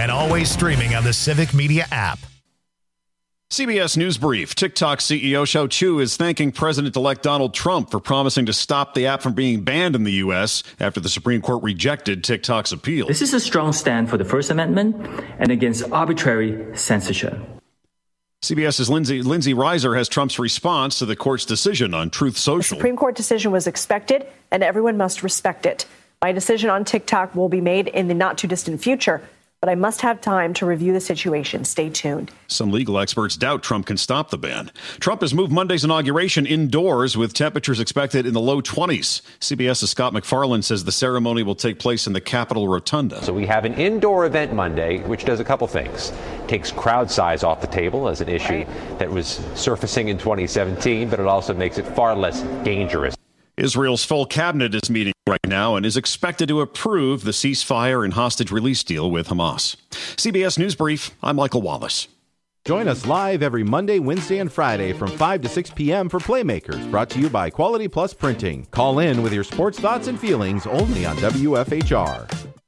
and always streaming on the Civic Media app. CBS News Brief. TikTok CEO Shou Chew is thanking President-elect Donald Trump for promising to stop the app from being banned in the U.S. after the Supreme Court rejected TikTok's appeal. This is a strong stand for the First Amendment and against arbitrary censorship. CBS's Lindsay Reiser has Trump's response to the court's decision on Truth Social. The Supreme Court decision was expected, and everyone must respect it. My decision on TikTok will be made in the not-too-distant future, but I must have time to review the situation. Stay tuned. Some legal experts doubt Trump can stop the ban. Trump has moved Monday's inauguration indoors with temperatures expected in the low 20s. CBS's Scott MacFarlane says the ceremony will take place in the Capitol Rotunda. So we have an indoor event Monday, which does a couple things. Takes crowd size off the table as an issue that was surfacing in 2017, but it also makes it far less dangerous. Israel's full cabinet is meeting right now and is expected to approve the ceasefire and hostage release deal with Hamas. CBS News Brief, I'm Michael Wallace. Join us live every Monday, Wednesday, and Friday from 5 to 6 p.m. for Playmakers, brought to you by Quality Plus Printing. Call in with your sports thoughts and feelings only on WFHR.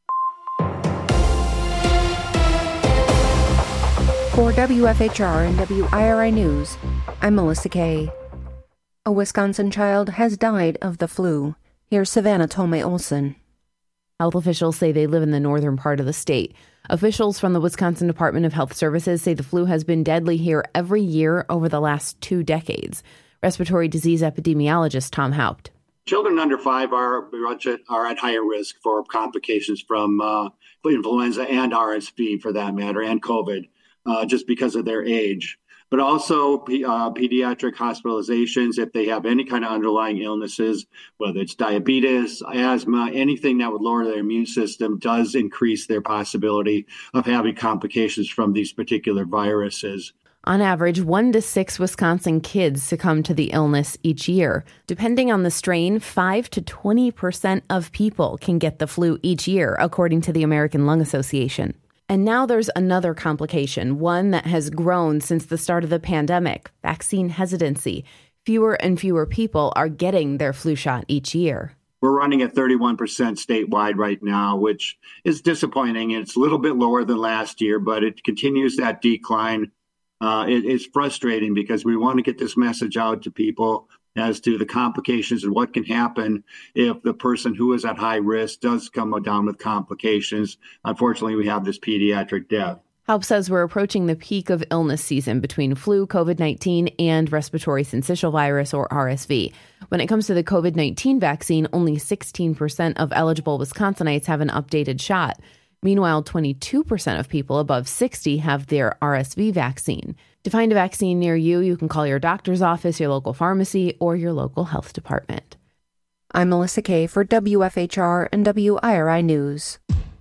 For WFHR and WIRI News, I'm Melissa Kay. A Wisconsin child has died of the flu. Here's Savannah Tomei-Olson. Health officials say they live in the northern part of the state. Officials from the Wisconsin Department of Health Services say the flu has been deadly here every year over the last 2 decades. Respiratory disease epidemiologist Tom Haupt. Children under 5 are at higher risk for complications from influenza and RSV, for that matter, and COVID, just because of their age. But also pediatric hospitalizations if they have any kind of underlying illnesses, whether it's diabetes, asthma, anything that would lower their immune system does increase their possibility of having complications from these particular viruses. On average, 1 to 6 Wisconsin kids succumb to the illness each year. Depending on the strain, 5 to 20% of people can get the flu each year, according to the American Lung Association. And now there's another complication, one that has grown since the start of the pandemic: vaccine hesitancy. Fewer and fewer people are getting their flu shot each year. We're running at 31% statewide right now, which is disappointing. It's a little bit lower than last year, but it continues that decline. It's frustrating because we want to get this message out to people as to the complications and what can happen if the person who is at high risk does come down with complications. Unfortunately, we have this pediatric death. Haupt says we're approaching the peak of illness season between flu, COVID-19, and respiratory syncytial virus, or RSV. When it comes to the COVID-19 vaccine, only 16% of eligible Wisconsinites have an updated shot. Meanwhile, 22% of people above 60 have their RSV vaccine. To find a vaccine near you, you can call your doctor's office, your local pharmacy, or your local health department. I'm Melissa Kay for WFHR and WIRI News.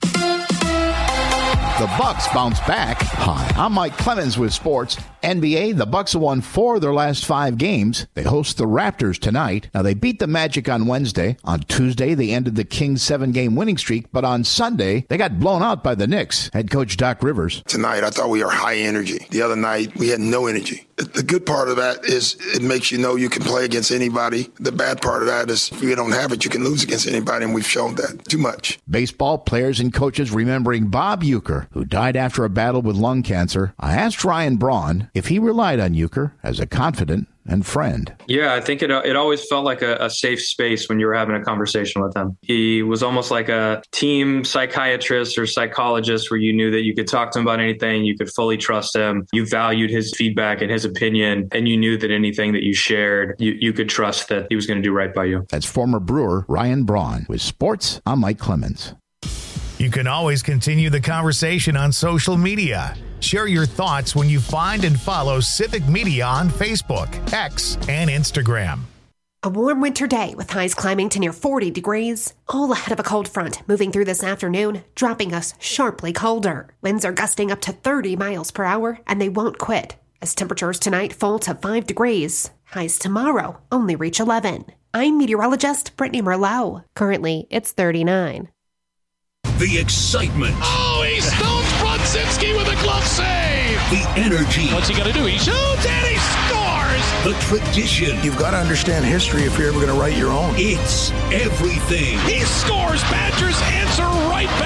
The Bucks bounce back. Hi, I'm Mike Clemens with sports. NBA, the Bucks have won 4 of their last 5 games. They host the Raptors tonight. Now, they beat the Magic on Wednesday. On Tuesday, they ended the Kings' 7-game winning streak. But on Sunday, they got blown out by the Knicks. Head coach Doc Rivers. Tonight, I thought we were high energy. The other night, we had no energy. The good part of that is it makes you know you can play against anybody. The bad part of that is if you don't have it, you can lose against anybody, and we've shown that too much. Baseball players and coaches remembering Bob Uecker, who died after a battle with lung cancer. I asked Ryan Braun if he relied on Uecker as a confidant and friend. Yeah, I think it always felt like a safe space when you were having a conversation with him. He was almost like a team psychiatrist or psychologist where you knew that you could talk to him about anything, you could fully trust him, you valued his feedback and his opinion, and you knew that anything that you shared, you could trust that he was going to do right by you. That's former Brewer Ryan Braun. With sports, I'm Mike Clemens. You can always continue the conversation on social media. Share your thoughts when you find and follow Civic Media on Facebook, X, and Instagram. A warm winter day with highs climbing to near 40 degrees, all ahead of a cold front moving through this afternoon, dropping us sharply colder. Winds are gusting up to 30 miles per hour, and they won't quit, as temperatures tonight fall to 5 degrees. Highs tomorrow only reach 11. I'm meteorologist Brittany Merlot. Currently, it's 39. The excitement. Oh, he stones Brodzinski with a glove save. The energy. What's he going to do? He shoots and he scores. The tradition. You've got to understand history if you're ever going to write your own. It's everything. He scores. Badgers answer right back.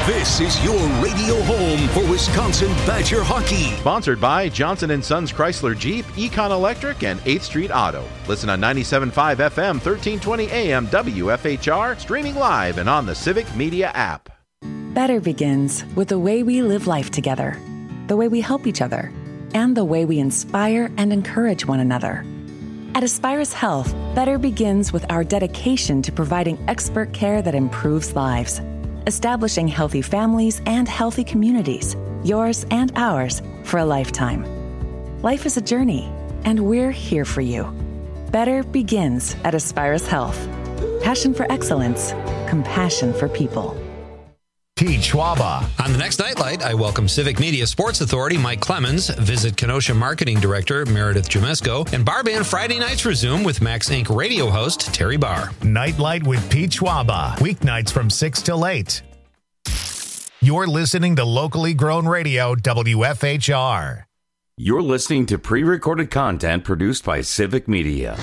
This is your radio home for Wisconsin Badger hockey. Sponsored by Johnson & Sons Chrysler Jeep, Econ Electric, and 8th Street Auto. Listen on 97.5 FM, 1320 AM, WFHR, streaming live and on the Civic Media app. Better begins with the way we live life together, the way we help each other, and the way we inspire and encourage one another. At Aspirus Health, better begins with our dedication to providing expert care that improves lives, establishing healthy families and healthy communities, yours and ours, for a lifetime. Life is a journey, and we're here for you. Better begins at Aspirus Health. Passion for excellence, compassion for people. Pete Schwaba. On the next Nightlight, I welcome Civic Media Sports Authority Mike Clemens, Visit Kenosha Marketing Director Meredith Jamesko, and Bar Band Friday nights resume with Max Inc. radio host Terry Barr. Nightlight with Pete Schwaba. Weeknights from 6 till 8. You're listening to locally grown radio, WFHR. You're listening to pre-recorded content produced by Civic Media.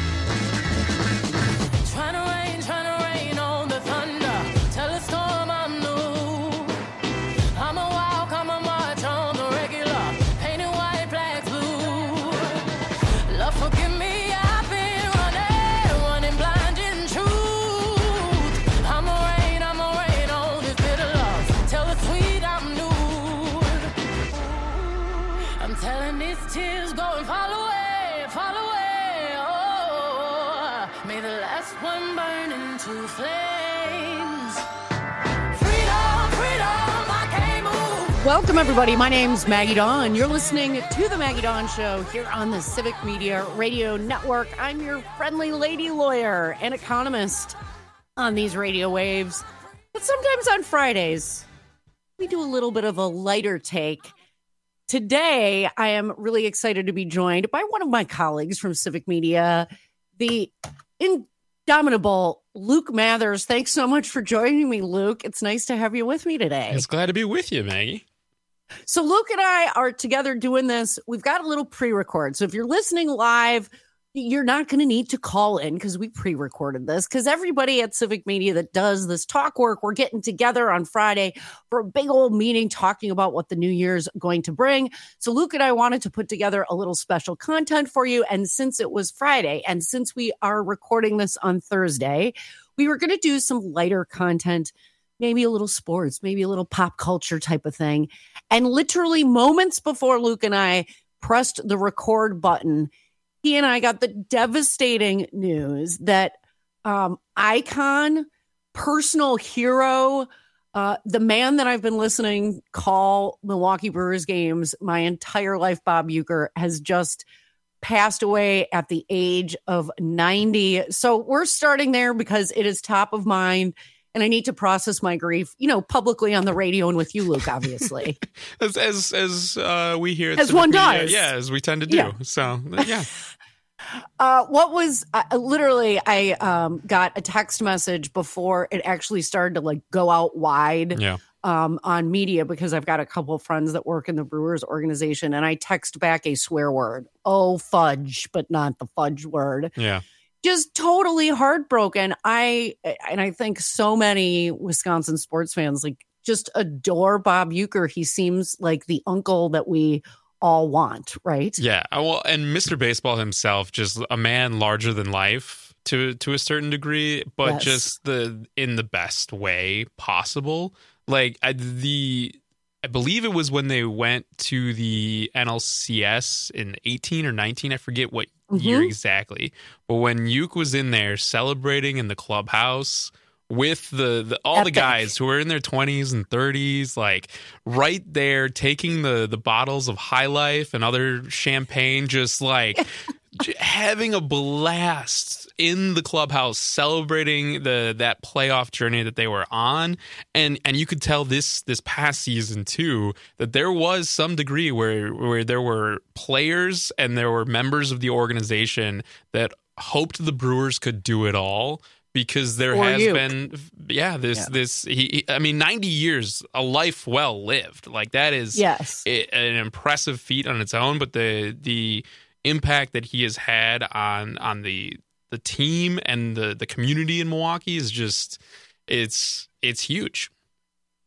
Welcome, everybody. My name's Maggie Dawn. You're listening to The Maggie Dawn Show here on the Civic Media Radio Network. I'm your friendly lady lawyer and economist on these radio waves. But sometimes on Fridays, we do a little bit of a lighter take. Today, I am really excited to be joined by one of my colleagues from Civic Media, the indomitable Luke Mathers. Thanks so much for joining me, Luke. It's nice to have you with me today. It's glad to be with you, Maggie. So Luke and I are together doing this. We've got a little pre-record. So if you're listening live, you're not going to need to call in because we pre-recorded this, because everybody at Civic Media that does this talk work, we're getting together on Friday for a big old meeting talking about what the new year's going to bring. So Luke and I wanted to put together a little special content for you. And since it was Friday, and since we are recording this on Thursday, we were going to do some lighter content, maybe a little sports, maybe a little pop culture type of thing. And literally moments before Luke and I pressed the record button, he and I got the devastating news that icon, personal hero, the man that I've been listening call Milwaukee Brewers games my entire life, Bob Uecker, has just passed away at the age of 90. So we're starting there because it is top of mind. And I need to process my grief, publicly on the radio and with you, Luke, obviously. as we hear, as one does, as we tend to do. Yeah. So, yeah. I got a text message before it actually started to go out wide. Yeah. On media, because I've got a couple of friends that work in the Brewers organization, and I text back a swear word. Oh, fudge, but not the fudge word. Yeah. Just totally heartbroken. I think so many Wisconsin sports fans just adore Bob Uecker. He seems like the uncle that we all want, right? Yeah. Well, and Mr. Baseball himself, just a man larger than life to a certain degree, but yes, just in the best way possible. I believe it was when they went to the NLCS in 18 or 19. I forget what year exactly. But when Ueck was in there celebrating in the clubhouse with all the guys who were in their 20s and 30s, right there taking the bottles of High Life and other champagne, just having a blast in the clubhouse, celebrating that playoff journey that they were on. And you could tell this past season too, that there was some degree where there were players and there were members of the organization that hoped the Brewers could do it all, because there has been, this 90 years, a life well lived. That is an impressive feat on its own, but the impact that he has had on the team and the community in Milwaukee is just, it's huge.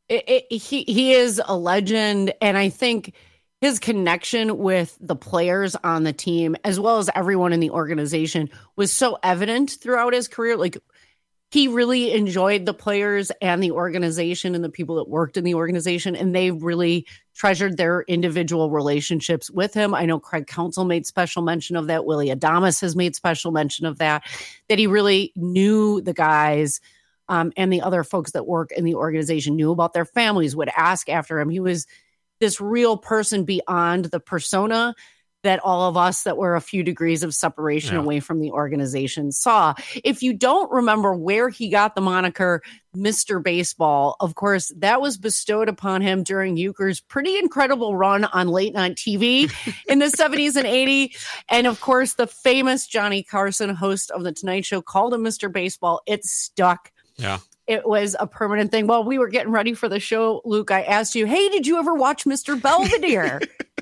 He is a legend, and I think his connection with the players on the team, as well as everyone in the organization, was so evident throughout his career. Like, he really enjoyed the players and the organization and the people that worked in the organization, and they really treasured their individual relationships with him. I know Craig Counsell made special mention of that. Willy Adames has made special mention of that he really knew the guys and the other folks that work in the organization, knew about their families, would ask after him. He was this real person beyond the persona that all of us that were a few degrees of separation away from the organization saw. If you don't remember where he got the moniker Mr. Baseball, of course, that was bestowed upon him during Ueker's pretty incredible run on late night TV in the 70s and 80s. And of course, the famous Johnny Carson, host of The Tonight Show, called him Mr. Baseball. It stuck. Yeah. It was a permanent thing. While we were getting ready for the show, Luke, I asked you, hey, did you ever watch Mr. Belvedere?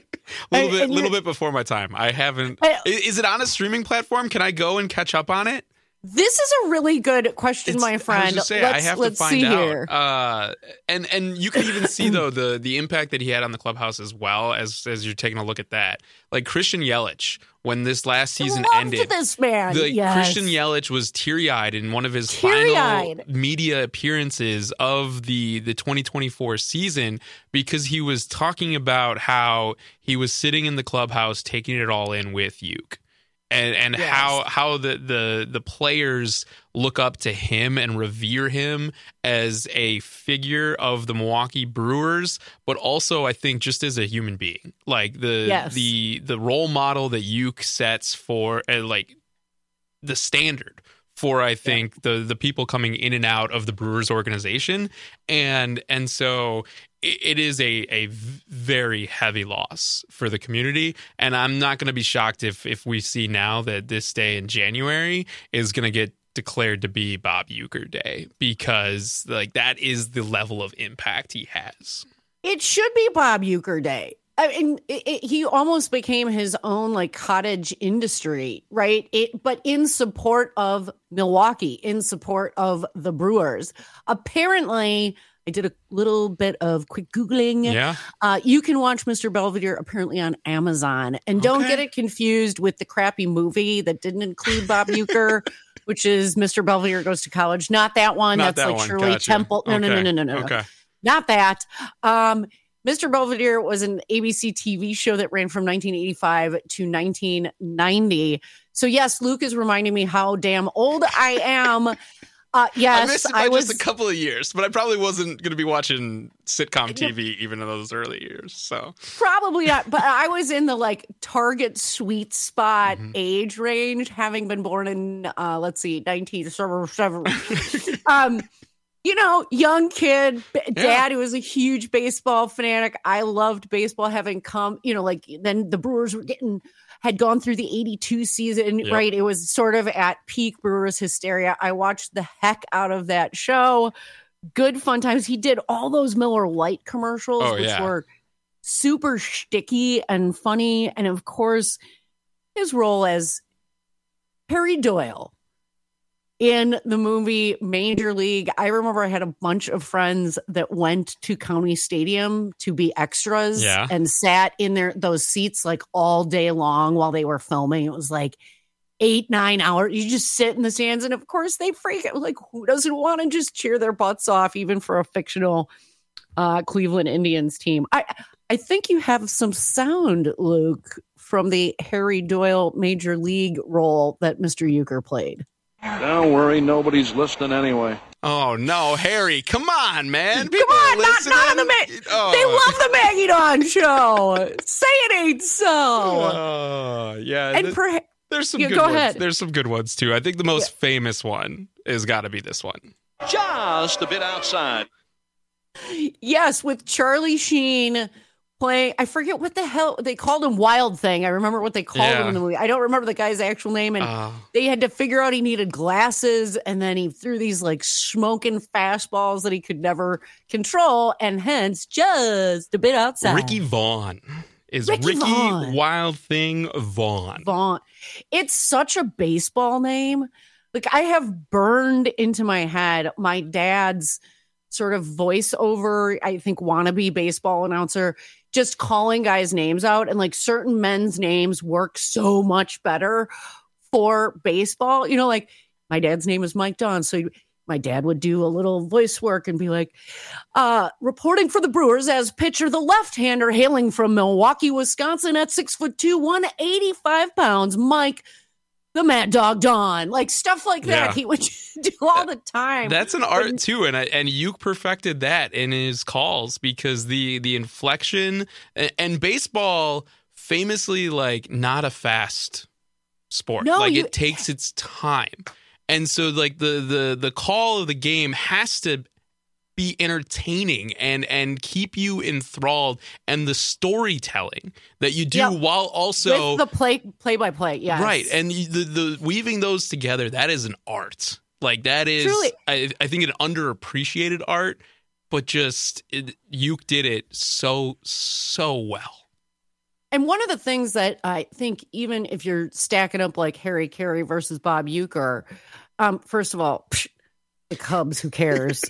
A little bit before my time. I haven't. Is it on a streaming platform? Can I go and catch up on it? This is a really good question, my friend. I have to find out. And you can even see though the impact that he had on the clubhouse as well as you're taking a look at that. Like Christian Yelich, when this last season ended, this man. Christian Yelich was teary-eyed in one of his final media appearances of the 2024 season because he was talking about how he was sitting in the clubhouse taking it all in with Uke. And how the players look up to him and revere him as a figure of the Milwaukee Brewers, but also I think just as a human being, like the role model that Uke sets for like the standard for I think the people coming in and out of the Brewers organization, and so it is a very heavy loss for the community, and I'm not going to be shocked if we see now that this day in January is going to get declared to be Bob Uecker Day, because like that is the level of impact he has. It should be Bob Uecker Day. I mean, he almost became his own like cottage industry, right? But in support of Milwaukee, in support of the Brewers. Apparently, I did a little bit of quick Googling. Yeah. You can watch Mr. Belvedere apparently on Amazon. And don't get it confused with the crappy movie that didn't include Bob Uecker, which is Mr. Belvedere Goes to College. Not that one. That's like Shirley Temple. No. Okay. Not that. Mr. Belvedere was an ABC TV show that ran from 1985 to 1990. So yes, Luke is reminding me how damn old I am. Yes, I missed it by just a couple of years, but I probably wasn't going to be watching sitcom TV even in those early years. So probably not. But I was in the like target sweet spot age range, having been born in 1977. Young kid, dad who was a huge baseball fanatic. I loved baseball, having come, then the Brewers had gone through the 82 season, right? It was sort of at peak Brewers hysteria. I watched the heck out of that show. Good fun times. He did all those Miller Lite commercials, which were super shticky and funny. And of course, his role as Harry Doyle in the movie Major League. I remember I had a bunch of friends that went to County Stadium to be extras and sat in those seats like all day long while they were filming. It was like 8-9 hours. You just sit in the stands, and of course they freak out. Like, who doesn't want to just cheer their butts off, even for a fictional Cleveland Indians team? I think you have some sound, Luke, from the Harry Doyle Major League role that Mr. Uecker played. Don't worry, nobody's listening anyway. Oh, no, Harry, come on, man. Come on, not on the They love the Maggie Dawn show. Say it ain't so. Yeah. And there's some good ones. There's some good ones, too. I think the most famous one has got to be this one. Just a bit outside. Yes, with Charlie Sheen playing, I forget what the hell they called him, Wild Thing. I remember what they called him in the movie. I don't remember the guy's actual name. And they had to figure out he needed glasses, and then he threw these like smoking fastballs that he could never control, and hence just a bit outside. Ricky Vaughn is Ricky Wild Thing Vaughn. It's such a baseball name. Like, I have burned into my head my dad's sort of voiceover, I think, wannabe baseball announcer, just calling guys' names out, and like certain men's names work so much better for baseball. You know, like my dad's name is Mike Don, so my dad would do a little voice work and be like, reporting for the Brewers as pitcher, the left-hander hailing from Milwaukee, Wisconsin at 6'2", 185 pounds, Mike the Mad Dog Don, like stuff like that. He would do all the time. That's an art too, and Uke perfected that in his calls, because the inflection and baseball famously like not a fast sport. No, like it takes its time, and so like the call of the game has to be entertaining and keep you enthralled, and the storytelling that you do while also with the play-by-play, yes. Right, and the weaving those together, that is an art. Like that is, truly. I think, an underappreciated art, but Uke did it so well. And one of the things that I think, even if you're stacking up like Harry Carey versus Bob Uecker, first of all, the Cubs, who cares?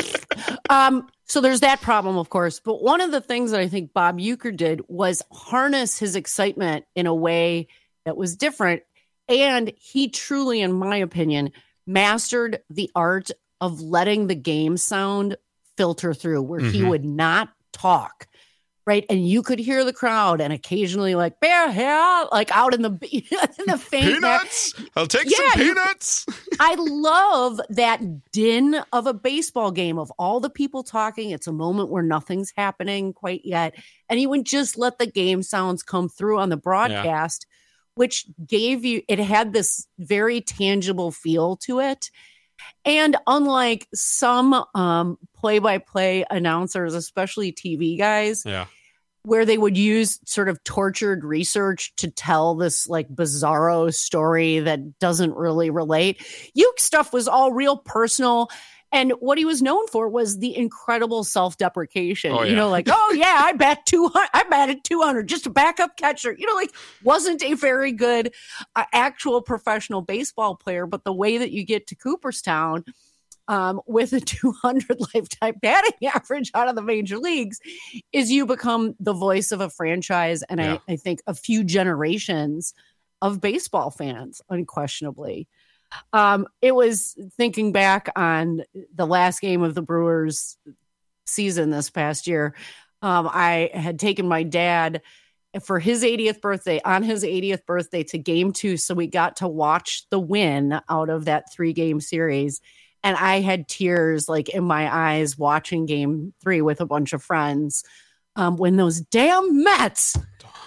So there's that problem, of course. But one of the things that I think Bob Uecker did was harness his excitement in a way that was different. And he truly, in my opinion, mastered the art of letting the game sound filter through, where he would not talk. Right. And you could hear the crowd, and occasionally like, bear hair, like out in the faint peanuts. I'll take some peanuts. I love that din of a baseball game, of all the people talking. It's a moment where nothing's happening quite yet. And he would just let the game sounds come through on the broadcast, which it had this very tangible feel to it. And unlike some play-by-play announcers, especially TV guys, where they would use sort of tortured research to tell this like bizarro story that doesn't really relate, Uke stuff was all real personal. And what he was known for was the incredible self-deprecation. You know, like, I batted 200, just a backup catcher. You know, like, wasn't a very good actual professional baseball player. But the way that you get to Cooperstown with a 200 lifetime batting average out of the major leagues is you become the voice of a franchise. And I think a few generations of baseball fans, unquestionably. It was thinking back on the last game of the Brewers season this past year. I had taken my dad for his 80th birthday to Game 2. So we got to watch the win out of that 3-game series. And I had tears like in my eyes watching Game 3 with a bunch of friends when those damn Mets.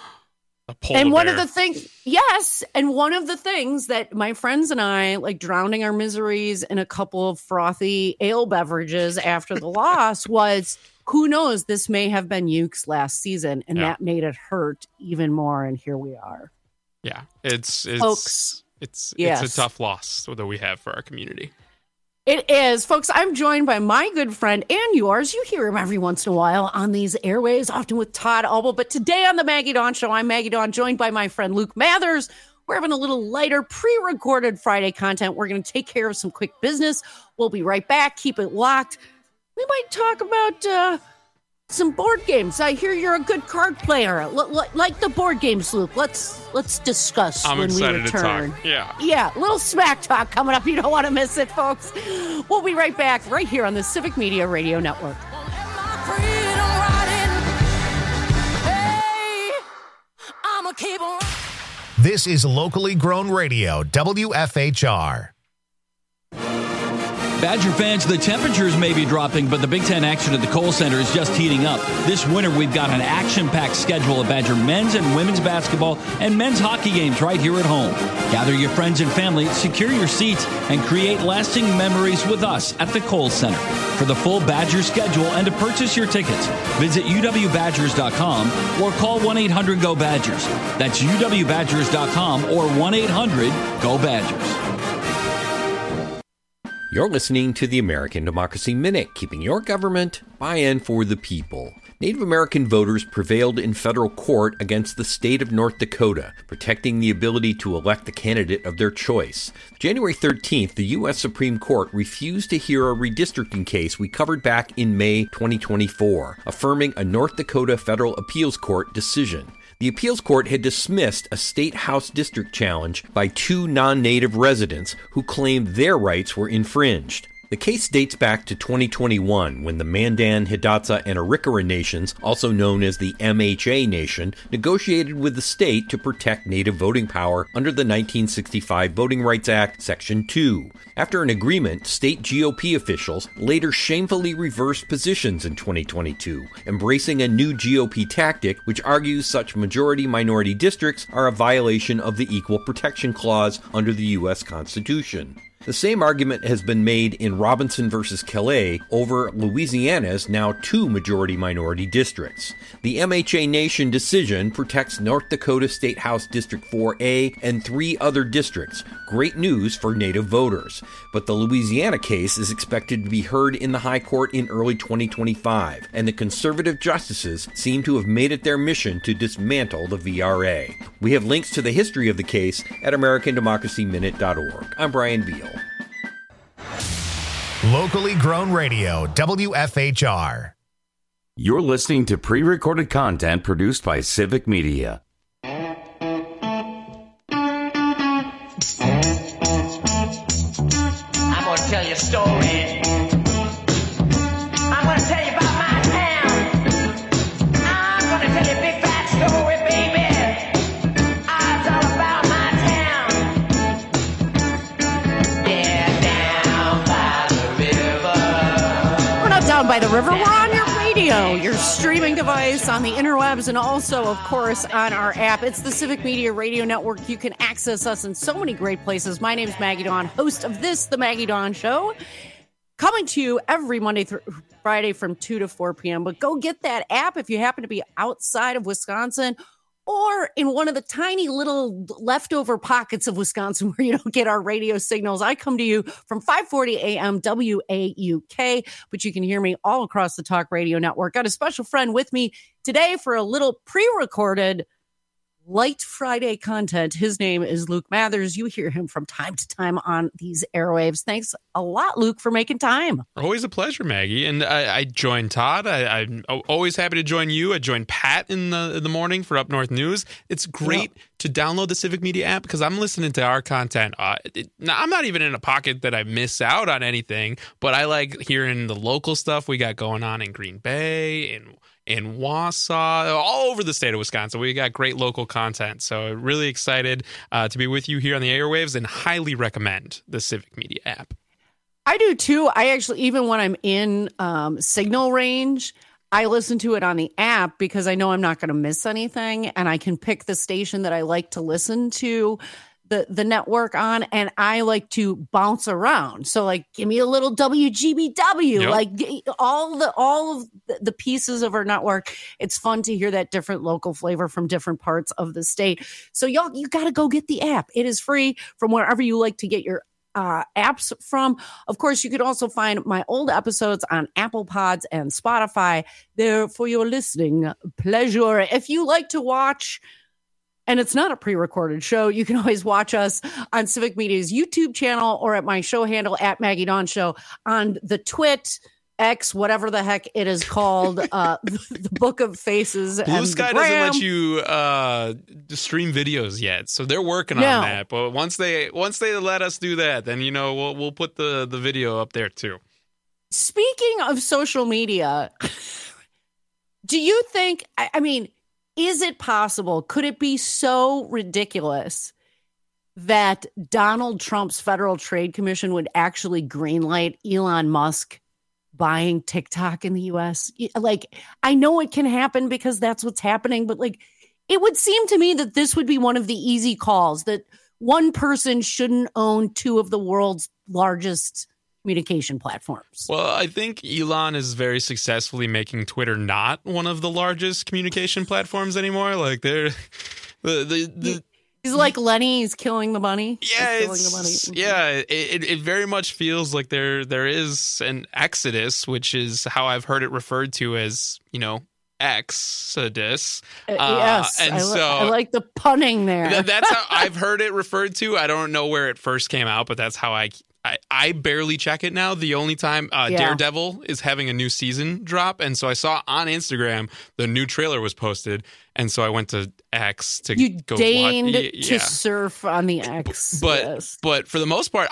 And one of the things that my friends and I, like drowning our miseries in a couple of frothy ale beverages after the loss, was, who knows, this may have been Uke's last season, and that made it hurt even more. And here we are. Yeah, it's a tough loss that we have for our community. It is, folks. I'm joined by my good friend and yours. You hear him every once in a while on these airways, often with Todd Albel. But today on the Maggie Dawn Show, I'm Maggie Dawn, joined by my friend Luke Mathers. We're having a little lighter pre-recorded Friday content. We're going to take care of some quick business. We'll be right back. Keep it locked. We might talk about some board games. I hear you're a good card player. Like the board games, Luke. Let's discuss I'm when excited we return. to talk. Yeah, little smack talk coming up. You don't want to miss it, folks. We'll be right back right here on the Civic Media Radio Network. This is locally grown radio, WFHR. Badger fans, the temperatures may be dropping, but the Big Ten action at the Kohl Center is just heating up. This winter, we've got an action-packed schedule of Badger men's and women's basketball and men's hockey games right here at home. Gather your friends and family, secure your seats, and create lasting memories with us at the Kohl Center. For the full Badger schedule and to purchase your tickets, visit uwbadgers.com or call 1-800-GO-BADGERS. That's uwbadgers.com or 1-800-GO-BADGERS. You're listening to the American Democracy Minute, keeping your government by and for the people. Native American voters prevailed in federal court against the state of North Dakota, protecting the ability to elect the candidate of their choice. January 13th, the U.S. Supreme Court refused to hear a redistricting case we covered back in May 2024, affirming a North Dakota federal appeals court decision. The appeals court had dismissed a state house district challenge by 2 non-native residents who claimed their rights were infringed. The case dates back to 2021 when the Mandan, Hidatsa, and Arikara nations, also known as the MHA Nation, negotiated with the state to protect native voting power under the 1965 Voting Rights Act, Section 2. After an agreement, state GOP officials later shamefully reversed positions in 2022, embracing a new GOP tactic which argues such majority-minority districts are a violation of the Equal Protection Clause under the U.S. Constitution. The same argument has been made in Robinson versus Calais over Louisiana's now 2 majority-minority districts. The MHA Nation decision protects North Dakota State House District 4A and 3 other districts. Great news for Native voters. But the Louisiana case is expected to be heard in the High Court in early 2025, and the conservative justices seem to have made it their mission to dismantle the VRA. We have links to the history of the case at AmericanDemocracyMinute.org. I'm Brian Beal. Locally grown radio, WFHR. You're listening to pre-recorded content produced by Civic Media. I'm going to tell you a story. I'm going to tell you about my town. I'm going to tell you a big fat story, baby. It's all about my town. Yeah, down by the river. We're not down by the river. We're on your radio, your streaming device, on the interwebs, and also, of course, on our app. It's the Civic Media Radio Network. You can access us in so many great places. My name is Maggie Dawn, host of this, The Maggie Dawn Show, coming to you every Monday through Friday from 2 to 4 p.m. But go get that app if you happen to be outside of Wisconsin or in one of the tiny little leftover pockets of Wisconsin where you don't get our radio signals. I come to you from 5:40 a.m. WAUK, but you can hear me all across the Talk Radio Network. Got a special friend with me today for a little pre-recorded Light Friday content. His name is Luke Mathers. You hear him from time to time on these airwaves. Thanks a lot, Luke, for making time. Always a pleasure, Maggie. And I joined Todd. I'm always happy to join you. I joined Pat in the morning for Up North News. It's great to download the Civic Media app because I'm listening to our content. Now, I'm not even in a pocket that I miss out on anything, but I like hearing the local stuff we got going on in Green Bay and in Wausau, all over the state of Wisconsin. We got great local content. So really excited to be with you here on the airwaves and highly recommend the Civic Media app. I do too. I actually, even when I'm in signal range, I listen to it on the app because I know I'm not going to miss anything and I can pick the station that I like to listen to the network on, and I like to bounce around. So like, give me a little WGBW, like all of the pieces of our network. It's fun to hear that different local flavor from different parts of the state. So y'all, you got to go get the app. It is free from wherever you like to get your apps from. Of course, you could also find my old episodes on Apple Pods and Spotify there for your listening pleasure. If you like to watch, and it's not a pre-recorded show, you can always watch us on Civic Media's YouTube channel or at my show handle at Maggie Dawn Show on the Twit X, whatever the heck it is called, the Book of Faces. Blue Sky doesn't let you stream videos yet, so they're working on that. But once they let us do that, then we'll put the video up there too. Speaking of social media, do you think? I mean, is it possible? Could it be so ridiculous that Donald Trump's Federal Trade Commission would actually greenlight Elon Musk buying TikTok in the U.S.? Like, I know it can happen because that's what's happening, but like, it would seem to me that this would be one of the easy calls, that one person shouldn't own 2 of the world's largest communication platforms. Well, I think Elon is very successfully making Twitter not one of the largest communication platforms anymore. Like they're he's like Lenny. He's killing the money. Yeah, it very much feels like there is an exodus, which is how I've heard it referred to as Exodus. Yes, and I like the punning there. That's how I've heard it referred to. I don't know where it first came out, but that's how I barely check it now. The only time Daredevil is having a new season drop, and so I saw on Instagram the new trailer was posted, and so I went to X to go deigned watch. to surf on the X, but for the most part,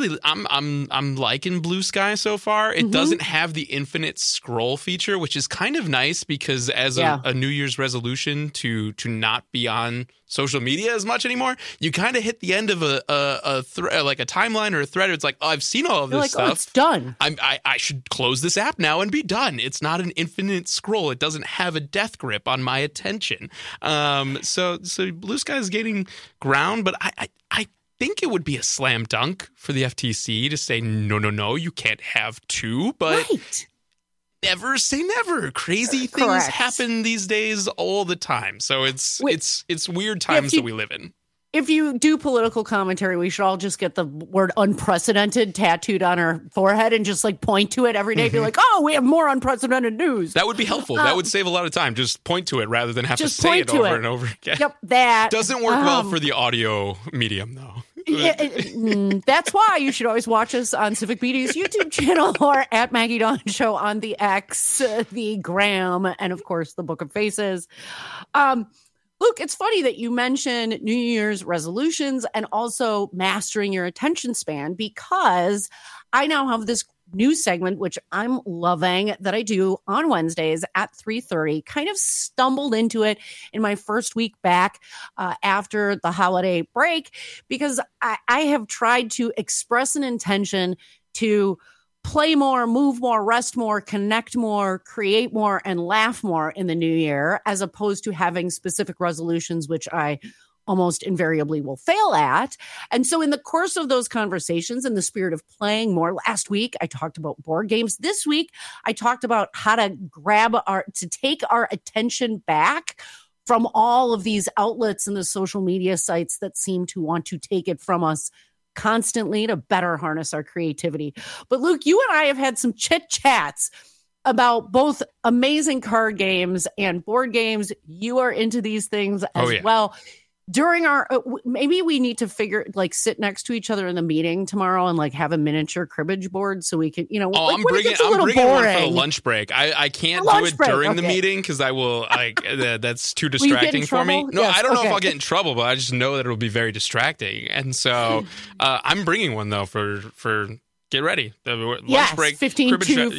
I'm liking Blue Sky so far. It doesn't have the infinite scroll feature, which is kind of nice because as a New Year's resolution to not be on social media as much anymore, you kind of hit the end of a timeline or a thread. It's like, oh, I've seen all of this stuff. Oh, it's done. I should close this app now and be done. It's not an infinite scroll. It doesn't have a death grip on my attention. So Blue Sky is gaining ground, but I think it would be a slam dunk for the FTC to say, no, you can't have two, but never say never. Crazy things happen these days all the time. So it's weird times that we live in. If you do political commentary, we should all just get the word unprecedented tattooed on our forehead and just like point to it every day. Be like, oh, we have more unprecedented news. That would be helpful. That would save a lot of time. Just point to it rather than have to say it over and over again. Yep, that. Doesn't work well for the audio medium, though. That's why you should always watch us on Civic Media's YouTube channel or at Maggie Dawn Show on the X, the Gram, and of course the Book of Faces. Luke, it's funny that you mentioned New Year's resolutions and also mastering your attention span, because I now have this new segment, which I'm loving, that I do on Wednesdays at 3:30. Kind of stumbled into it in my first week back after the holiday break, because I have tried to express an intention to play more, move more, rest more, connect more, create more, and laugh more in the new year, as opposed to having specific resolutions, which I almost invariably will fail at. And so in the course of those conversations, in the spirit of playing more, last week, I talked about board games. This week, I talked about how to take our attention back from all of these outlets and the social media sites that seem to want to take it from us constantly to better harness our creativity. But Luke, you and I have had some chit chats about both amazing card games and board games. You are into these things as well. During our, maybe we need to sit next to each other in the meeting tomorrow and have a miniature cribbage board so we can, I'm bringing one for the lunch break. I can't do it during the meeting because I will, that's too distracting for me. No, yes, I don't know if I'll get in trouble, but I just know that it'll be very distracting. And so I'm bringing one though for get ready. The lunch break. 15-2,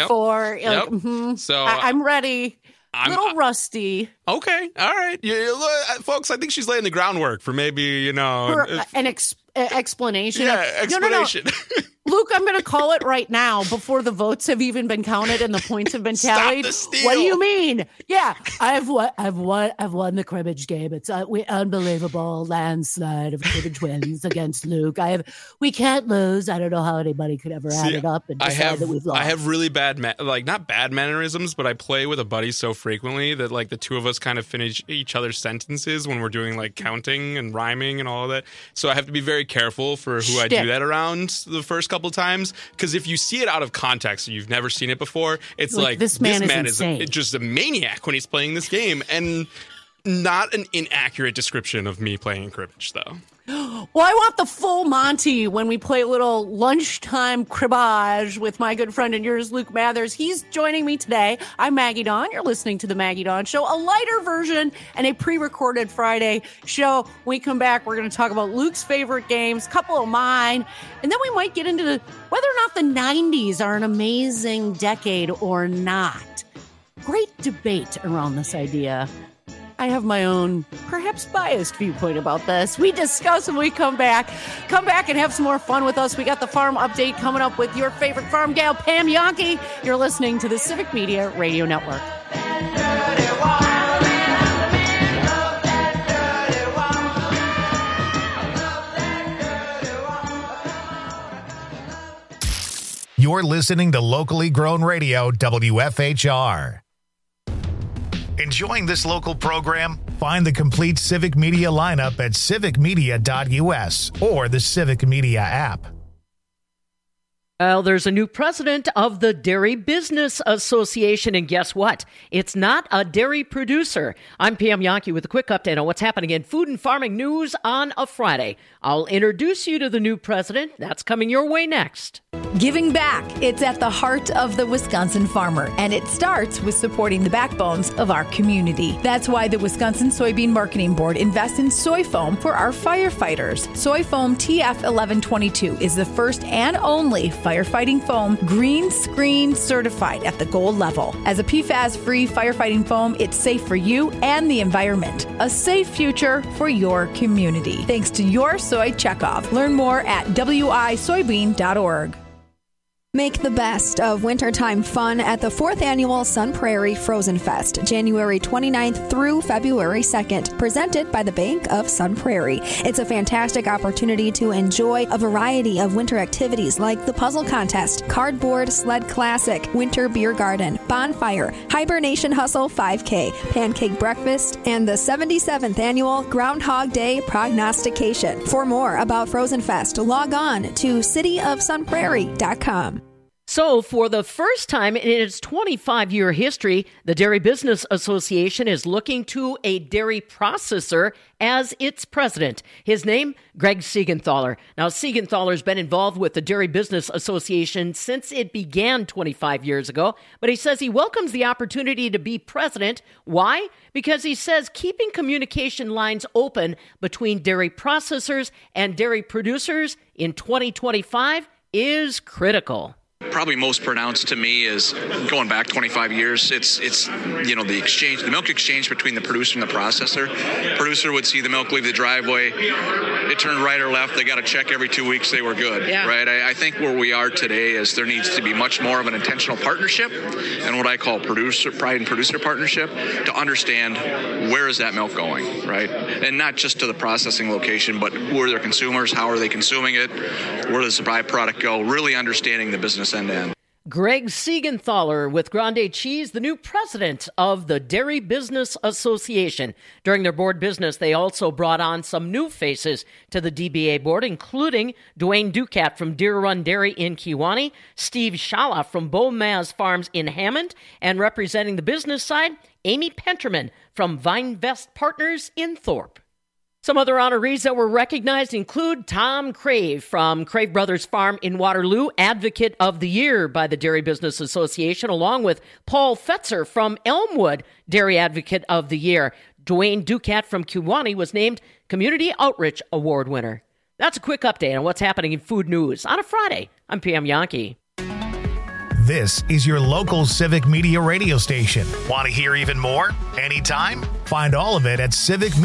15-4. So I'm ready. Little rusty. Okay. All right. Folks, I think she's laying the groundwork for maybe, for an explanation. Yeah, explanation. No. Luke, I'm going to call it right now before the votes have even been counted and the points have been tallied. Stop the steal. What do you mean? Yeah, I've won the cribbage game. It's unbelievable landslide of cribbage wins against Luke. We can't lose. I don't know how anybody could ever add it up and decide that we've lost. I have really bad, not bad mannerisms, but I play with a buddy so frequently that the two of us kind of finish each other's sentences when we're doing counting and rhyming and all of that. So I have to be very careful for who I do that around the first couple times, because if you see it out of context and you've never seen it before, it's this man is just a maniac when he's playing this game, and not an inaccurate description of me playing cribbage though. Well, I want the full Monty when we play a little lunchtime cribbage with my good friend and yours, Luke Mathers. He's joining me today. I'm Maggie Dawn. You're listening to The Maggie Dawn Show, a lighter version and a pre-recorded Friday show. When we come back, we're going to talk about Luke's favorite games, a couple of mine, and then we might get into whether or not the 90s are an amazing decade or not. Great debate around this idea. I have my own, perhaps biased viewpoint about this. We discuss when we come back. Come back and have some more fun with us. We got the farm update coming up with your favorite farm gal, Pam Yankee. You're listening to the Civic Media Radio Network. You're listening to locally grown radio, WFHR. Enjoying this local program? Find the complete Civic Media lineup at civicmedia.us or the Civic Media app. Well, there's a new president of the Dairy Business Association, and guess what? It's not a dairy producer. I'm Pam Yonke with a quick update on what's happening in food and farming news on a Friday. I'll introduce you to the new president. That's coming your way next. Giving back. It's at the heart of the Wisconsin farmer, and it starts with supporting the backbones of our community. That's why the Wisconsin Soybean Marketing Board invests in soy foam for our firefighters. Soy foam TF 1122 is the first and only firefighting foam green screen certified at the gold level. As a PFAS-free firefighting foam, it's safe for you and the environment. A safe future for your community. Thanks to your soy checkoff. Learn more at wisoybean.org. Make the best of wintertime fun at the 4th Annual Sun Prairie Frozen Fest, January 29th through February 2nd, presented by the Bank of Sun Prairie. It's a fantastic opportunity to enjoy a variety of winter activities like the Puzzle Contest, Cardboard Sled Classic, Winter Beer Garden, Bonfire, Hibernation Hustle 5K, Pancake Breakfast, and the 77th Annual Groundhog Day Prognostication. For more about Frozen Fest, log on to cityofsunprairie.com. So, for the first time in its 25-year history, the Dairy Business Association is looking to a dairy processor as its president. His name, Greg Siegenthaler. Now, Siegenthaler's been involved with the Dairy Business Association since it began 25 years ago, but he says he welcomes the opportunity to be president. Why? Because he says keeping communication lines open between dairy processors and dairy producers in 2025 is critical. Probably most pronounced to me is going back 25 years. It's the exchange, the milk exchange between the producer and the processor. Producer would see the milk leave the driveway, it turned right or left. They got a check every 2 weeks. They were good, right? I think where we are today is there needs to be much more of an intentional partnership and what I call pride and producer partnership to understand where is that milk going, right? And not just to the processing location, but who are their consumers? How are they consuming it? Where does the byproduct go? Really understanding the business end-to-end. Greg Siegenthaler with Grande Cheese, the new president of the Dairy Business Association. During their board business, they also brought on some new faces to the DBA board, including Dwayne Ducat from Deer Run Dairy in Kewanee, Steve Shala from Bomaz Farms in Hammond, and representing the business side, Amy Penterman from Vinevest Partners in Thorpe. Some other honorees that were recognized include Tom Crave from Crave Brothers Farm in Waterloo, Advocate of the Year by the Dairy Business Association, along with Paul Fetzer from Elmwood, Dairy Advocate of the Year. Dwayne Ducat from Kewanee was named Community Outreach Award winner. That's a quick update on what's happening in food news on a Friday. I'm Pam Yonke. This is your local Civic Media radio station. Want to hear even more? Anytime? Find all of it at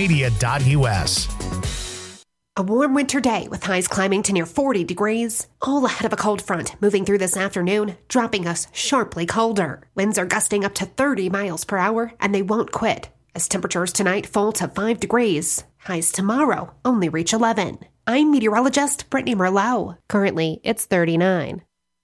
civicmedia.us. A warm winter day with highs climbing to near 40 degrees, all ahead of a cold front moving through this afternoon, dropping us sharply colder. Winds are gusting up to 30 miles per hour, and they won't quit, as temperatures tonight fall to 5 degrees. Highs tomorrow only reach 11. I'm meteorologist Brittany Merlot. Currently, it's 39.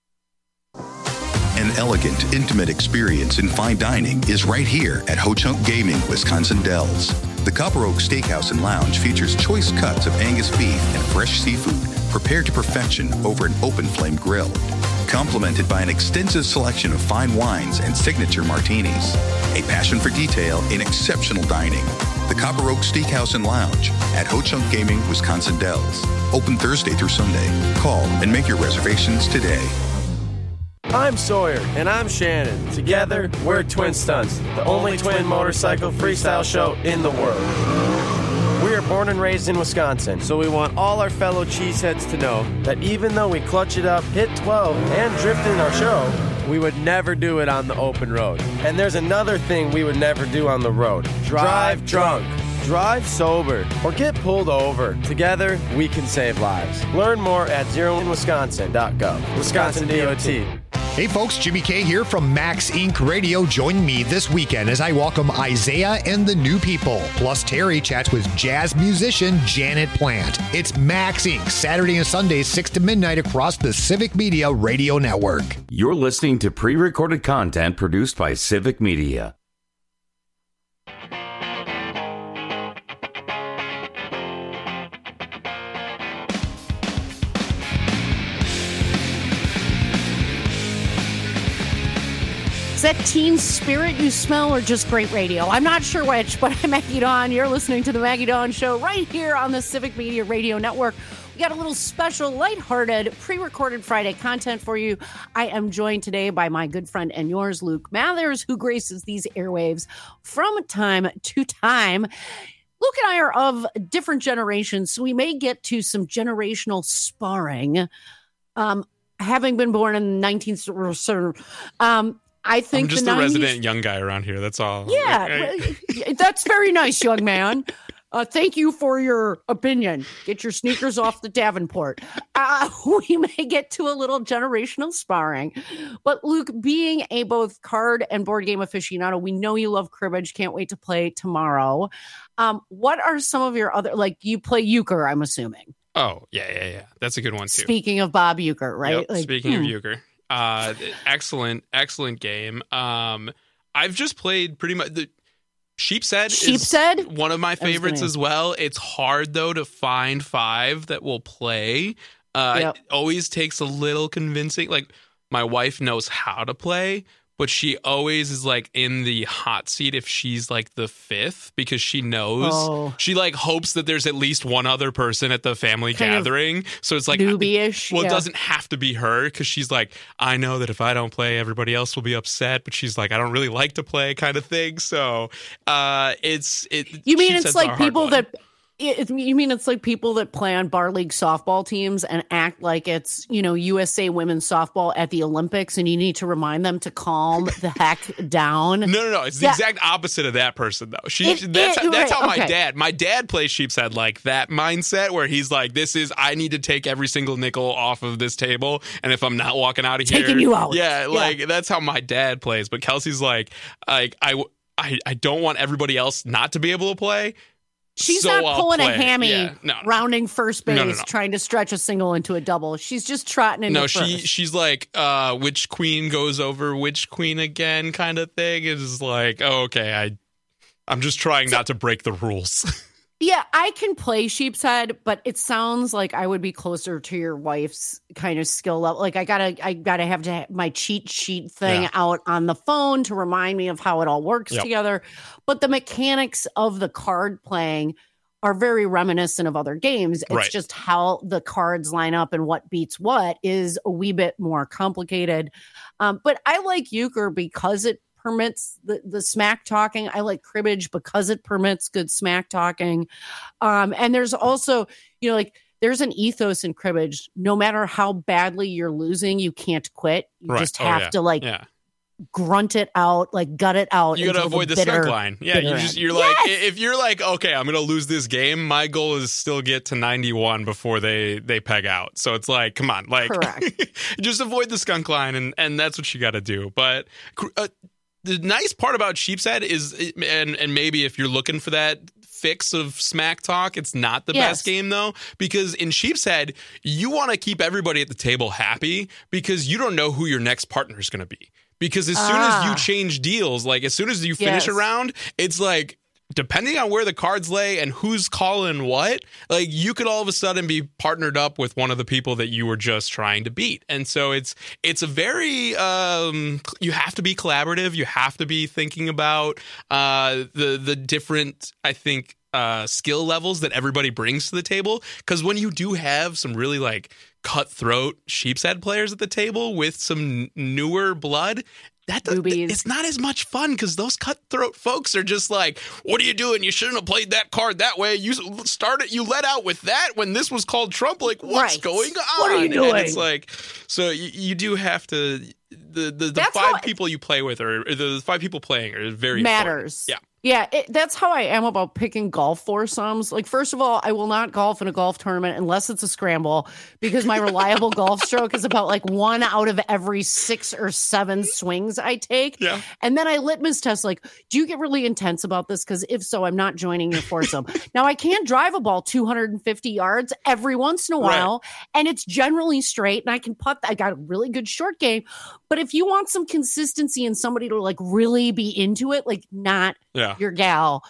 An elegant, intimate experience in fine dining is right here at Ho Chunk Gaming, Wisconsin Dells. The Copper Oak Steakhouse and Lounge features choice cuts of Angus beef and fresh seafood prepared to perfection over an open flame grill, complemented by an extensive selection of fine wines and signature martinis. A passion for detail in exceptional dining. The Copper Oak Steakhouse and Lounge at Ho Chunk Gaming, Wisconsin Dells. Open Thursday through Sunday. Call and make your reservations today. I'm Sawyer. And I'm Shannon. Together, we're Twin Stunts, the only twin motorcycle freestyle show in the world. We are born and raised in Wisconsin, so we want all our fellow cheeseheads to know that even though we clutch it up, hit 12, and drift in our show, we would never do it on the open road. And there's another thing we would never do on the road. Drive drunk. Drive sober or get pulled over. Together, we can save lives. Learn more at zeroinwisconsin.gov. Wisconsin DOT. Hey folks, Jimmy K here from Max Inc. Radio. Join me this weekend as I welcome Isaiah and the New People. Plus Terry chats with jazz musician Janet Plant. It's Max Inc. Saturday and Sunday, 6 to midnight across the Civic Media Radio Network. You're listening to pre-recorded content produced by Civic Media. that teen spirit you smell or just great radio? I'm not sure which, but I'm Maggie Dawn. You're listening to The Maggie Dawn Show right here on the Civic Media Radio Network. We got a little special, lighthearted, pre-recorded Friday content for you. I am joined today by my good friend and yours, Luke Mathers, who graces these airwaves from time to time. Luke and I are of different generations, so we may get to some generational sparring. Having been born in the 19th, I think I'm just the a 90s, resident young guy around here. That's all. Yeah, that's very nice, young man. Thank you for your opinion. Get your sneakers off the Davenport. We may get to a little generational sparring. But Luke, being a both card and board game aficionado, we know you love cribbage. Can't wait to play tomorrow. What are some of your other, like you play euchre, I'm assuming. Oh, yeah. That's a good one, too. Speaking of Bob Euchre, right? Yep, speaking of euchre. Excellent game. I've just played pretty much the Sheepshead is one of my favorites as well. It's hard though to find 5 that will play. It always takes a little convincing. Like my wife knows how to play, but she always is like in the hot seat if she's like the 5th because she knows she like hopes that there's at least one other person at the family gathering. So it's like newbie-ish. Well, it doesn't have to be her because she's like, I know that if I don't play, everybody else will be upset. But she's like, I don't really like to play, kind of thing. So You mean it's like people that. You mean it's like people that play on bar league softball teams and act like it's, USA women's softball at the Olympics and you need to remind them to calm the heck down? No. It's the exact opposite of that person, though. That's how my dad plays Sheepshead like that mindset where he's like, I need to take every single nickel off of this table. And if I'm not walking out of here. Taking you out. Yeah, like that's how my dad plays. But Kelsey's like I don't want everybody else not to be able to play. She's not pulling a hammy, rounding first base, trying to stretch a single into a double. She's just trotting into first. She's like, which queen goes over which queen again kind of thing. It's like, I'm just trying not to break the rules. Yeah, I can play Sheepshead, but it sounds like I would be closer to your wife's kind of skill level. Like I gotta have my cheat sheet thing out on the phone to remind me of how it all works together. But the mechanics of the card playing are very reminiscent of other games. It's just how the cards line up and what beats what is a wee bit more complicated. But I like euchre because it permits the smack talking. I like cribbage because it permits good smack talking. And there's also, there's an ethos in cribbage. No matter how badly you're losing, you can't quit. You just have to grunt it out, like gut it out. You got to avoid the skunk line. Yeah, you're like, if you're like, okay, I'm going to lose this game, my goal is still get to 91 before they peg out. So it's like, come on, like, just avoid the skunk line, and that's what you got to do. But the nice part about Sheepshead is, and maybe if you're looking for that fix of smack talk, it's not the best game though, because in Sheepshead, you want to keep everybody at the table happy because you don't know who your next partner is going to be. Because as soon as you change deals, like as soon as you finish a round, it's like, depending on where the cards lay and who's calling what, like you could all of a sudden be partnered up with one of the people that you were just trying to beat. And so it's a very, you have to be collaborative. You have to be thinking about the different, I think, skill levels that everybody brings to the table. Because when you do have some really like cutthroat Sheepshead players at the table with some newer blood, it's not as much fun because those cutthroat folks are just like, what are you doing? You shouldn't have played that card that way. You let out with that when this was called Trump. Like, what's going on? What are you doing? And it's like, so you do have to, the 5 people you play with, or the 5 people playing are very matters. Important. Yeah, that's how I am about picking golf foursomes. Like, first of all, I will not golf in a golf tournament unless it's a scramble because my reliable golf stroke is about like 1 out of every 6 or 7 swings I take. Yeah. And then I litmus test, like, do you get really intense about this? Because if so, I'm not joining your foursome. Now, I can drive a ball 250 yards every once in a while, and it's generally straight, and I can putt. I got a really good short game. But if you want some consistency and somebody to like really be into it, like not your gal,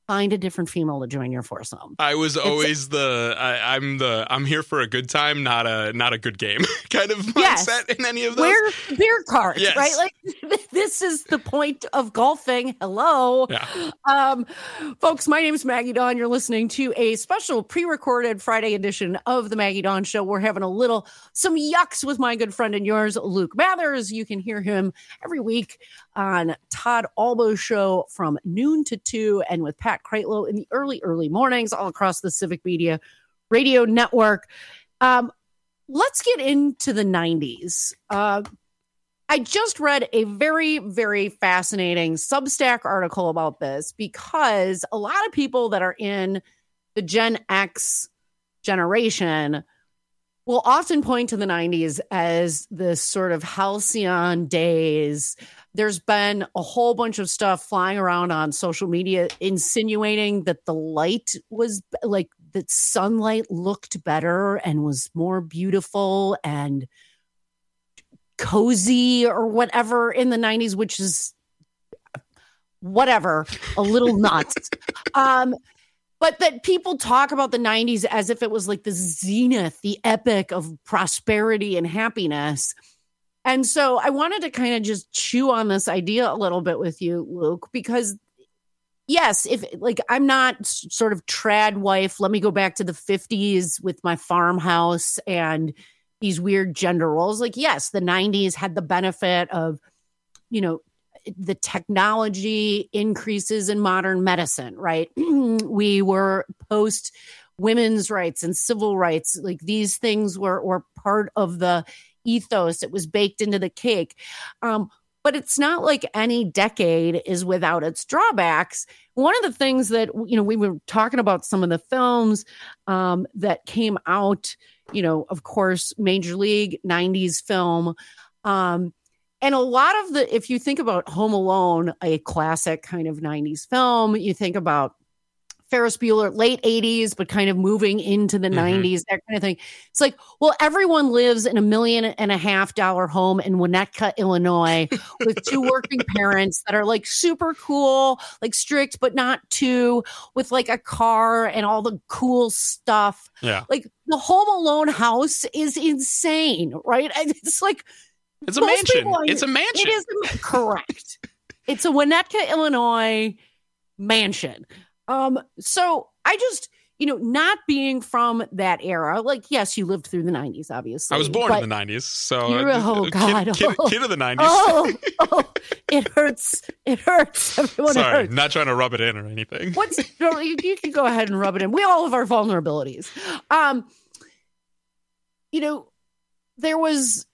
find a different female to join your foursome. I was always I'm here for a good time, not a good game kind of mindset in any of those. Where's beer cards, Yes. right? Like this is the point of golfing. Hello. Yeah. Folks, my name is Maggie Dawn. You're listening to a special pre-recorded Friday edition of the Maggie Dawn Show. We're having some yucks with my good friend and yours, Luke Mathers. You can hear him every week on Todd Albo's show from noon to 2 and with Pat Kreitlow in the early mornings all across the Civic Media Radio Network. Let's get into the 90s. I just read a very, very fascinating Substack article about this because a lot of people that are in the Gen X generation will often point to the 90s as this sort of halcyon days. There's been a whole bunch of stuff flying around on social media insinuating that the light was like that sunlight looked better and was more beautiful and cozy or whatever in the 90s, which is whatever, a little nuts. But that people talk about the 90s as if it was like the zenith, the epic of prosperity and happiness. And so I wanted to kind of just chew on this idea a little bit with you, Luke, because yes, if like I'm not sort of trad wife, let me go back to the 50s with my farmhouse and these weird gender roles. Like, yes, the 90s had the benefit of, you know, the technology increases in modern medicine, right? We were post women's rights and civil rights. Like these things were part of the ethos. It was baked into the cake. But it's not like any decade is without its drawbacks. One of the things that, you know, we were talking about some of the films that came out, you know, of course, Major League 90s film. And a lot of the, if you think about Home Alone, a classic kind of 90s film, you think about Ferris Bueller, late 80s, but kind of moving into the 90s, that kind of thing. It's like, well, everyone lives in $1.5 million home in Winnetka, Illinois, with 2 working parents that are like super cool, like strict, but not too, with like a car and all the cool stuff. Yeah. Like the Home Alone house is insane, right? It's like, it's a mansion. It's a mansion. It is correct. It's a Winnetka, Illinois mansion. So I just, you know, not being from that era, like, yes, you lived through the 90s, obviously. I was born in the 90s, so oh God, kid of the 90s. Oh, it hurts. It hurts. Everyone Sorry, hurts. not trying to rub it in or anything. You can go ahead and rub it in. We all have our vulnerabilities. You know, there was.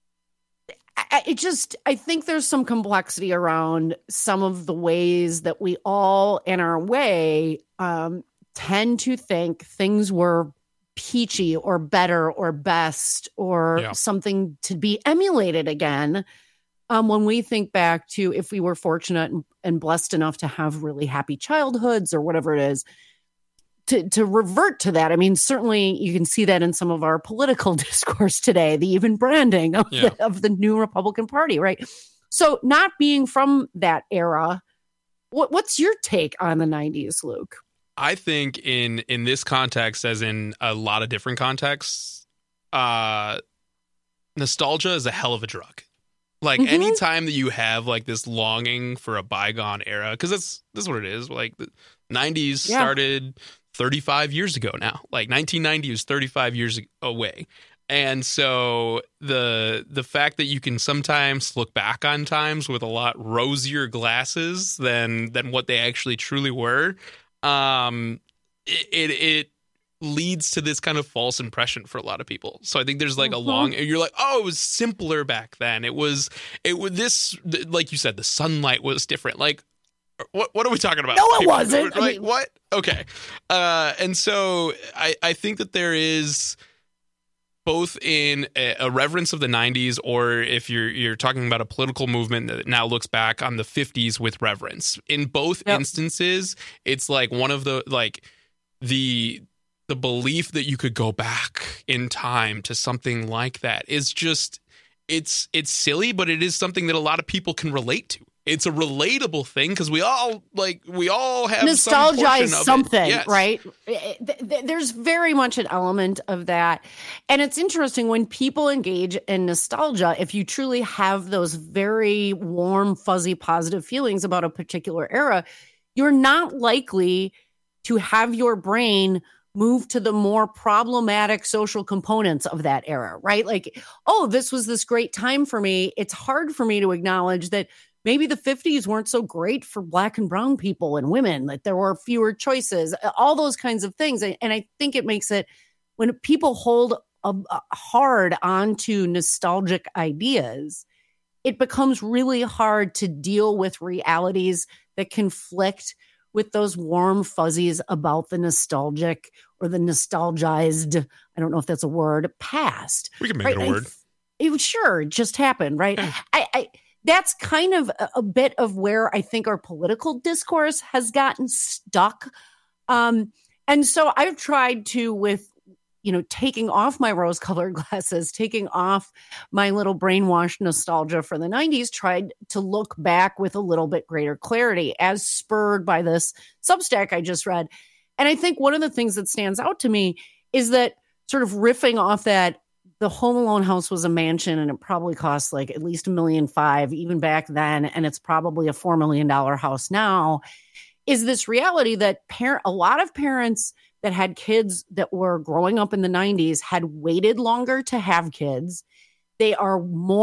I think there's some complexity around some of the ways that we all, in our way, tend to think things were peachy or better or best or something to be emulated again. When we think back to if we were fortunate and blessed enough to have really happy childhoods or whatever it is, to revert to that. I mean, certainly you can see that in some of our political discourse today, the even branding of the new Republican Party, right? So not being from that era, what's your take on the 90s, Luke? I think in this context, as in a lot of different contexts, nostalgia is a hell of a drug. Like anytime that you have like this longing for a bygone era, because this is what it is. Like the 90s started 35 years ago now. Like 1990 was 35 years away. And so the fact that you can sometimes look back on times with a lot rosier glasses than what they actually truly were, it leads to this kind of false impression for a lot of people. So I think there's like you're like, oh, it was simpler back then. It was this, like you said, the sunlight was different. Like, what are we talking about? No, it wasn't. Right? What? Okay. And so I think that there is both in a reverence of the 90s, or if you're talking about a political movement that now looks back on the 50s with reverence. In both instances, it's like one of the, like the belief that you could go back in time to something like that is just, it's silly, but it is something that a lot of people can relate to. it's a relatable thing because we all have nostalgize something, yes. right? There's very much an element of that. And it's interesting when people engage in nostalgia, if you truly have those very warm, fuzzy, positive feelings about a particular era, you're not likely to have your brain move to the more problematic social components of that era, right? Like, oh, this was this great time for me. It's hard for me to acknowledge that maybe the 50s weren't so great for Black and brown people and women, that there were fewer choices, all those kinds of things. And I think it makes it, when people hold hard onto nostalgic ideas, it becomes really hard to deal with realities that conflict with those warm fuzzies about the nostalgic or the nostalgized, I don't know if that's a word, past. We can make it a word. Sure, it just happened, right? That's kind of a bit of where I think our political discourse has gotten stuck. And so I've tried to, with, taking off my rose-colored glasses, taking off my little brainwashed nostalgia for the 90s, tried to look back with a little bit greater clarity, as spurred by this Substack I just read. And I think one of the things that stands out to me is that, sort of riffing off that, the Home Alone house was a mansion and it probably cost like at least $1.5 million even back then. And it's probably a $4 million house now, is this reality that a lot of parents that had kids that were growing up in the 90s had waited longer to have kids. They were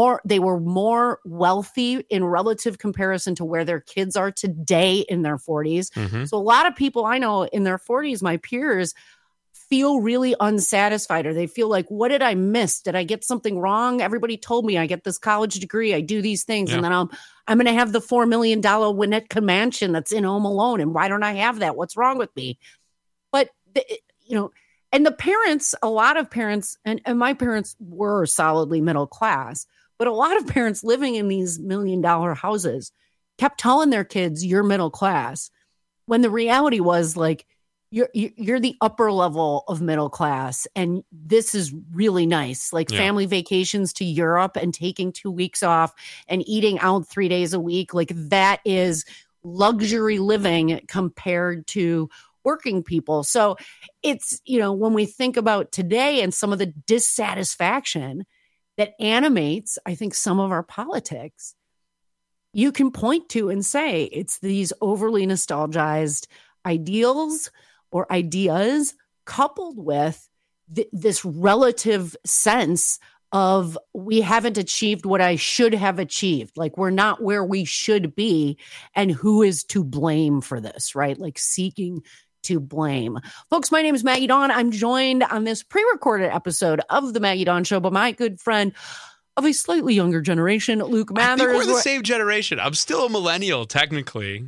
more wealthy in relative comparison to where their kids are today in their 40s. Mm-hmm. So a lot of people I know in their 40s, my peers, feel really unsatisfied, or they feel like, what did I miss? Did I get something wrong? Everybody told me I get this college degree, I do these things, and then I'm going to have the $4 million Winnetka mansion that's in Home Alone. And why don't I have that? What's wrong with me? But, and the parents, a lot of parents, and my parents were solidly middle class, but a lot of parents living in these $1 million houses kept telling their kids, you're middle class, when the reality was like, you're the upper level of middle class, and this is really nice. Like family vacations to Europe and taking 2 weeks off and eating out 3 days a week. Like that is luxury living compared to working people. So it's, when we think about today and some of the dissatisfaction that animates, I think, some of our politics, you can point to and say it's these overly nostalgized ideals or ideas coupled with this relative sense of we haven't achieved what I should have achieved. Like we're not where we should be, and who is to blame for this, right? Like seeking to blame. Folks, my name is Maggie Dawn. I'm joined on this pre-recorded episode of the Maggie Dawn Show by my good friend of a slightly younger generation, Luke Mathers. I think we're the same generation. I'm still a millennial, technically.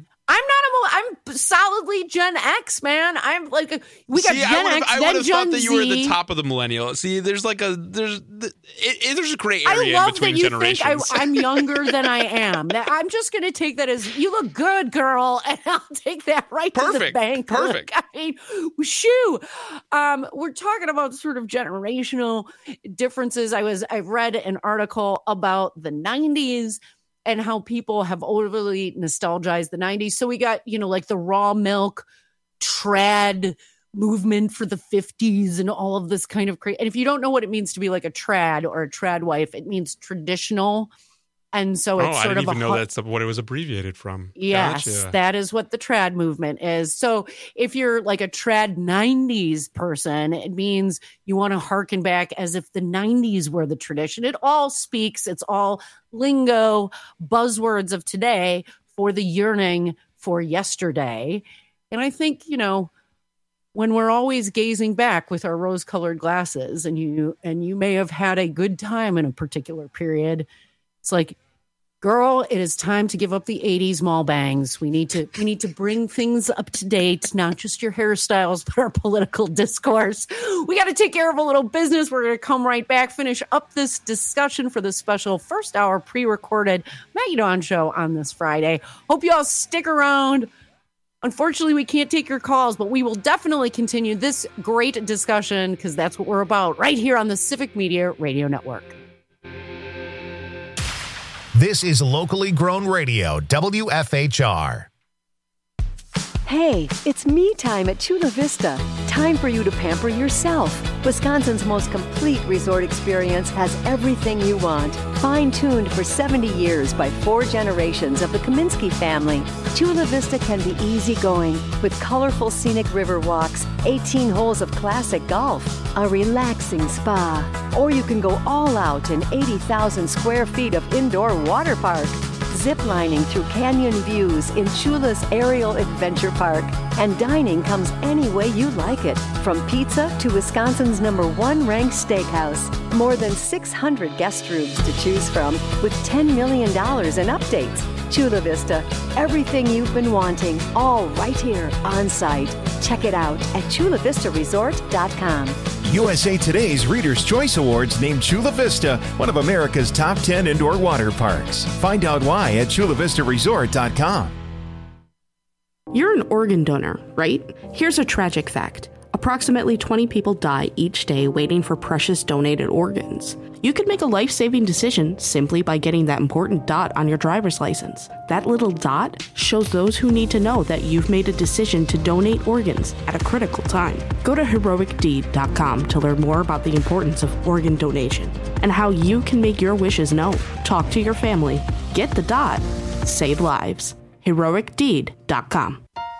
I'm solidly Gen X, man. I'm like, we got Gen X, then Gen Z. I would have thought that you were at the top of the millennial. See, there's a gray area in between generations. I'm younger than I am. I'm just going to take that as, you look good, girl, and I'll take that right to the bank. Perfect. I mean, shoo. We're talking about sort of generational differences. I've read an article about the 90s and how people have overly nostalgized the 90s. So we got, like the raw milk trad movement for the 50s and all of this kind of crazy. And if you don't know what it means to be like a trad or a trad wife, it means traditional. And so it's sort of I didn't even know that's what it was abbreviated from. Yes, gotcha. That is what the trad movement is. So if you're like a trad 90s person, it means you want to hearken back as if the 90s were the tradition. It all speaks, it's all lingo, buzzwords of today for the yearning for yesterday. And I think, when we're always gazing back with our rose-colored glasses and you may have had a good time in a particular period, it's like, girl, it is time to give up the 80s mall bangs. We need to bring things up to date, not just your hairstyles, but our political discourse. We got to take care of a little business. We're going to come right back, finish up this discussion for the special first hour pre-recorded Maggie Dawn Show on this Friday. Hope you all stick around. Unfortunately, we can't take your calls, but we will definitely continue this great discussion because that's what we're about right here on the Civic Media Radio Network. This is locally grown radio, WFHR. Hey, it's me time at Chula Vista. Time for you to pamper yourself. Wisconsin's most complete resort experience has everything you want. Fine-tuned for 70 years by 4 generations of the Kaminsky family. Chula Vista can be easygoing with colorful scenic river walks, 18 holes of classic golf, a relaxing spa. Or you can go all out in 80,000 square feet of indoor water park. Ziplining through canyon views in Chula's Aerial Adventure Park. And dining comes any way you like it, from pizza to Wisconsin's #1 ranked steakhouse. More than 600 guest rooms to choose from, with $10 million in updates. Chula Vista, everything you've been wanting, all right here on site. Check it out at chulavistaresort.com. USA Today's Reader's Choice Awards named Chula Vista one of America's top 10 indoor water parks. Find out why at chulavistaresort.com. You're an organ donor, right? Here's a tragic fact. Approximately 20 people die each day waiting for precious donated organs. You could make a life-saving decision simply by getting that important dot on your driver's license. That little dot shows those who need to know that you've made a decision to donate organs at a critical time. Go to heroicdeed.com to learn more about the importance of organ donation and how you can make your wishes known. Talk to your family. Get the dot. Save lives. heroicdeed.com.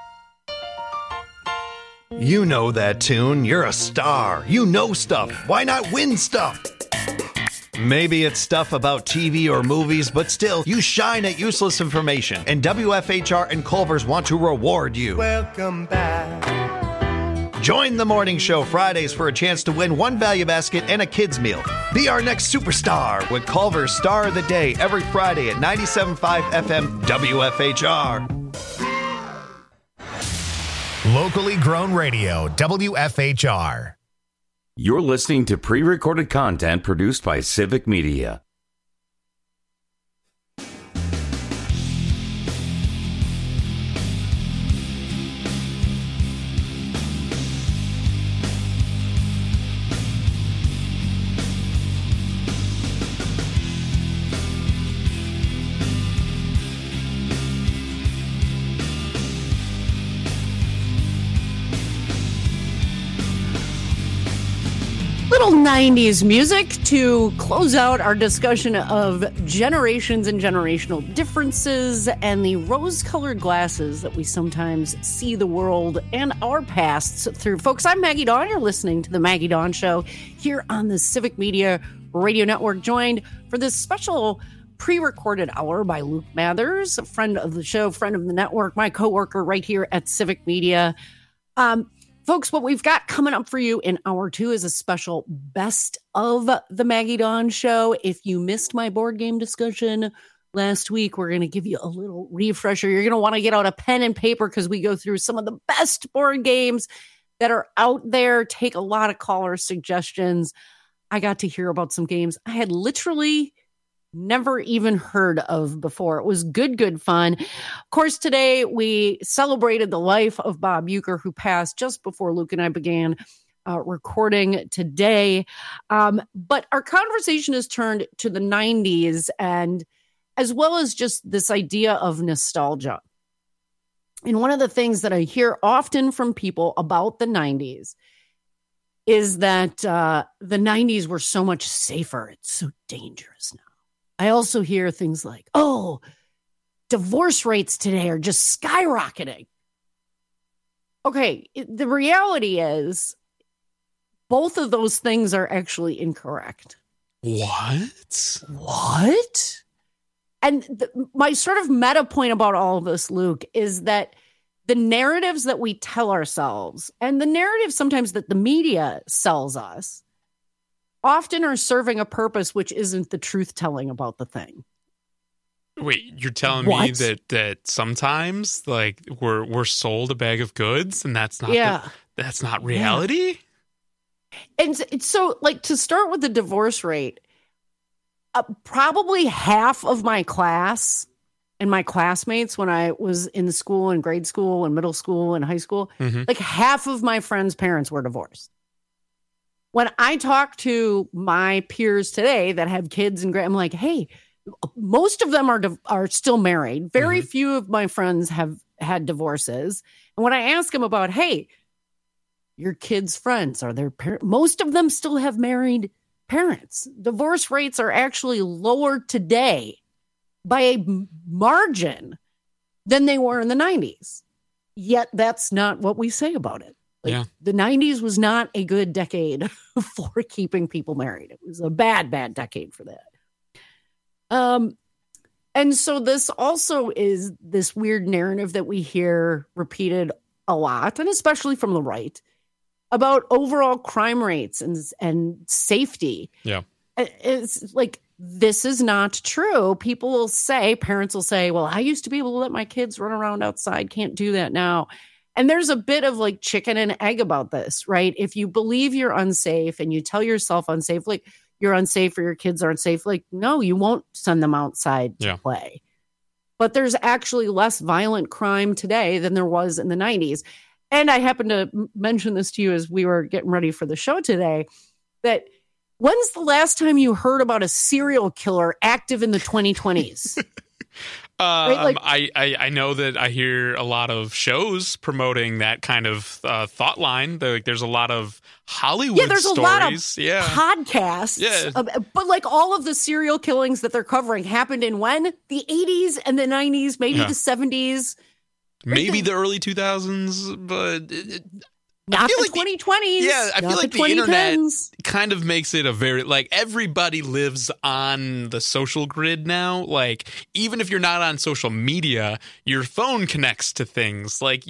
You know that tune. You're a star. You know stuff. Why not win stuff? Maybe it's stuff about TV or movies, but still, you shine at useless information. And WFHR and Culver's want to reward you. Welcome back. Join the morning show Fridays for a chance to win 1 value basket and a kids meal. Be our next superstar with Culver's Star of the Day every Friday at 97.5 FM WFHR. Locally grown radio, WFHR. You're listening to pre-recorded content produced by Civic Media. Little 90s music to close out our discussion of generations and generational differences and the rose-colored glasses that we sometimes see the world and our pasts through. Folks, I'm Maggie Dawn. You're listening to The Maggie Dawn Show here on the Civic Media Radio Network, joined for this special pre-recorded hour by Luke Mathers, a friend of the show, friend of the network, my coworker right here at Civic Media. Folks, what we've got coming up for you in hour 2 is a special best of the Maggie Dawn Show. If you missed my board game discussion last week, we're going to give you a little refresher. You're going to want to get out a pen and paper because we go through some of the best board games that are out there. Take a lot of caller suggestions. I got to hear about some games I had literally never even heard of before. It was good fun. Of course, today we celebrated the life of Bob Uecker, who passed just before Luke and I began recording today. But our conversation has turned to the 90s, and as well as just this idea of nostalgia. And one of the things that I hear often from people about the 90s is that the 90s were so much safer. It's so dangerous now. I also hear things like, oh, divorce rates today are just skyrocketing. Okay, the reality is both of those things are actually incorrect. What? And my sort of meta point about all of this, Luke, is that the narratives that we tell ourselves and the narratives sometimes that the media sells us often are serving a purpose which isn't the truth telling about the thing. Wait, you're telling me that sometimes like we're sold a bag of goods and that's not that's not reality? Yeah. And so like to start with the divorce rate, probably half of my class and my classmates when I was in school and grade school and middle school and high school, like half of my friends' parents were divorced. When I talk to my peers today that have kids and I'm like, hey, most of them are still married. Very few of my friends have had divorces. And when I ask them about, hey, your kids' friends, are their parents? Most of them still have married parents. Divorce rates are actually lower today by a margin than they were in the 90s. Yet that's not what we say about it. The 90s was not a good decade for keeping people married. It was a bad decade for that. And so this also is this weird narrative that we hear repeated a lot, and especially from the right, about overall crime rates and safety. Yeah. It's like, this is not true. Parents will say, well, I used to be able to let my kids run around outside. Can't do that now. And there's a bit of like chicken and egg about this, right? If you believe you're unsafe and you tell yourself unsafe, like you're unsafe or your kids aren't safe, like, no, you won't send them outside to play. But there's actually less violent crime today than there was in the 90s. And I happened to mention this to you as we were getting ready for the show today, that when's the last time you heard about a serial killer active in the 2020s? Right? I know that I hear a lot of shows promoting that kind of thought line. There's a lot of Hollywood there's stories. A lot of podcasts. Yeah. But like all of the serial killings that they're covering happened in when? The 80s and the 90s, maybe the 70s. Maybe the early 2000s, but... Not the 2020s. Yeah, I feel like the 2010s. internet kind of makes it a very, like, everybody lives on the social grid now. Like, even if you're not on social media, your phone connects to things. Like,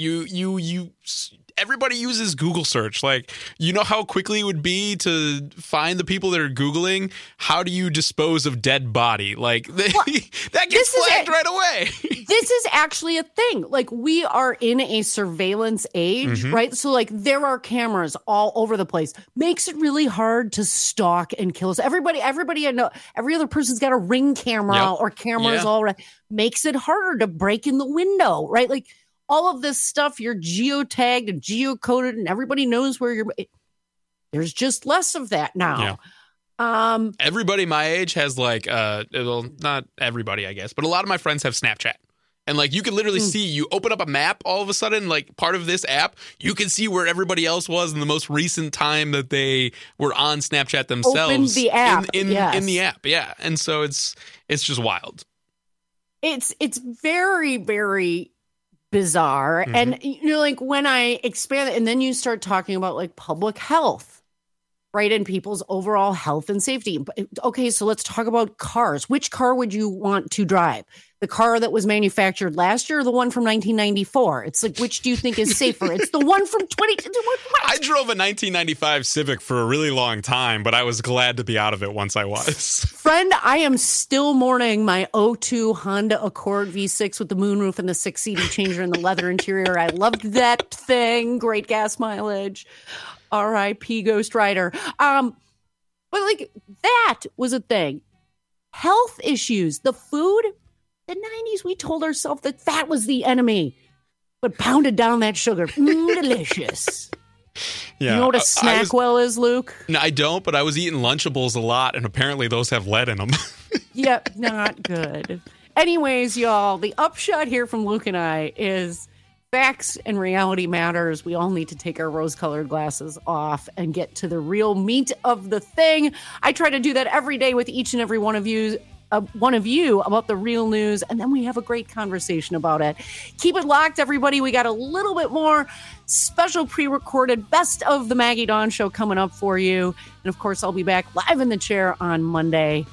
everybody uses Google search. Like, you know how quickly it would be to find the people that are Googling, how do you dispose of dead body? Like, that gets flagged right away. This is actually a thing. Like, we are in a surveillance age, right? So, like, there are cameras all over the place. Makes it really hard to stalk and kill us. Everybody I know, every other person's got a Ring camera or cameras all around. Makes it harder to break in the window, right? Like, all of this stuff, you're geotagged and geocoded and everybody knows where you're. There's just less of that now. Yeah. Everybody my age has like, well, not everybody, I guess, but a lot of my friends have Snapchat. And like, you can literally see, you open up a map all of a sudden, like part of this app, you can see where everybody else was in the most recent time that they were on Snapchat themselves. Open the app. In the app. Yeah. And so it's just wild. It's very, very bizarre. And you know, like when I expand it and then you start talking about like public health, right, and people's overall health and safety. Okay, so let's talk about cars. Which car would you want to drive? The car that was manufactured last year or the one from 1994? It's like, which do you think is safer? It's the one from 20. I drove a 1995 Civic for a really long time, but I was glad to be out of it once I was. Friend, I am still mourning my 02 Honda Accord V6 with the moonroof and the 6 CD changer and the leather interior. I loved that thing. Great gas mileage. R.I.P. Ghost Rider. But like that was a thing. Health issues, the food. The 90s, we told ourselves that was the enemy, but pounded down that sugar. Delicious. Yeah, you know what a Snackwell is, Luke? No, I don't, but I was eating Lunchables a lot, and apparently those have lead in them. Yep, not good. Anyways, y'all, the upshot here from Luke and I is facts and reality matters. We all need to take our rose-colored glasses off and get to the real meat of the thing. I try to do that every day with each and every one of you about the real news, and then we have a great conversation about it. Keep it locked, everybody. We got a little bit more special pre-recorded Best of the Maggie Dawn Show coming up for you. And of course, I'll be back live in the chair on Monday.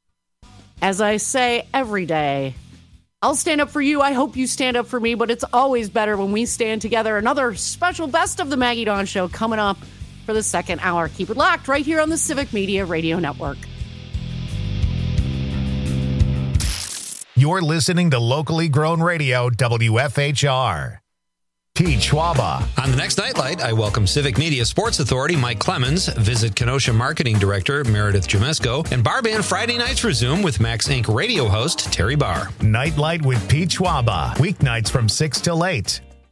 As I say every day, I'll stand up for you. I hope you stand up for me, but it's always better when we stand together. Another special Best of the Maggie Dawn Show coming up for the second hour. Keep it locked right here on the Civic Media Radio Network. You're listening to locally grown radio, WFHR. Pete Schwaba. On the next Nightlight, I welcome Civic Media Sports Authority Mike Clemens, Visit Kenosha Marketing Director Meredith Jamesko, and Bar Band Friday nights resume with Max Inc. radio host Terry Barr. Nightlight with Pete Schwaba. Weeknights from 6 till 8.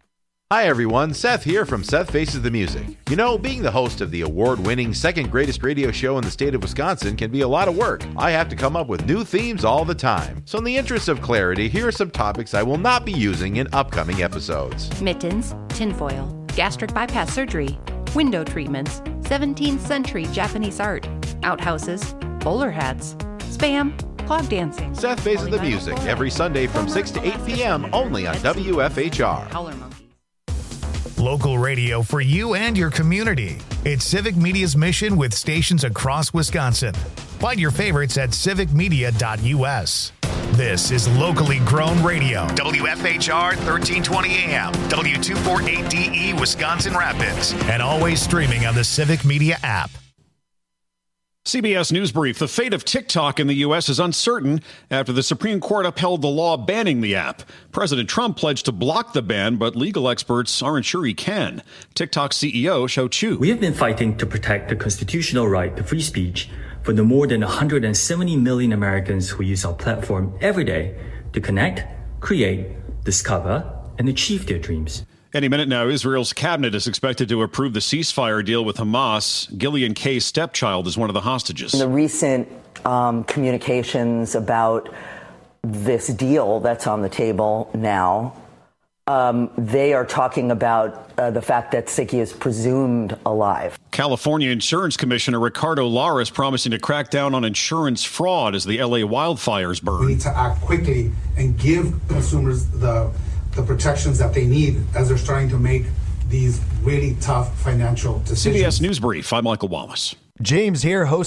Hi everyone, Seth here from Seth Faces the Music. You know, being the host of the award-winning second greatest radio show in the state of Wisconsin can be a lot of work. I have to come up with new themes all the time. So in the interest of clarity, here are some topics I will not be using in upcoming episodes. Mittens, tinfoil, gastric bypass surgery, window treatments, 17th century Japanese art, outhouses, bowler hats, spam, clog dancing. Seth Faces the Music, every Sunday from 6 to 8 p.m. only on WFHR. Local radio for you and your community. It's Civic Media's mission with stations across Wisconsin. Find your favorites at civicmedia.us. This is locally grown radio. WFHR 1320 AM, W248DE Wisconsin Rapids, and always streaming on the Civic Media app. CBS News Brief. The fate of TikTok in the U.S. is uncertain after the Supreme Court upheld the law banning the app. President Trump pledged to block the ban, but legal experts aren't sure he can. TikTok CEO Shou Chew. We have been fighting to protect the constitutional right to free speech for the more than 170 million Americans who use our platform every day to connect, create, discover, and achieve their dreams. Any minute now, Israel's cabinet is expected to approve the ceasefire deal with Hamas. Gillian Kay's stepchild is one of the hostages. The recent communications about this deal that's on the table now, they are talking about the fact that Siki is presumed alive. California Insurance Commissioner Ricardo Lara is promising to crack down on insurance fraud as the LA wildfires burn. We need to act quickly and give consumers the protections that they need as they're starting to make these really tough financial decisions. CBS News Brief. I'm Michael Wallace. James here, host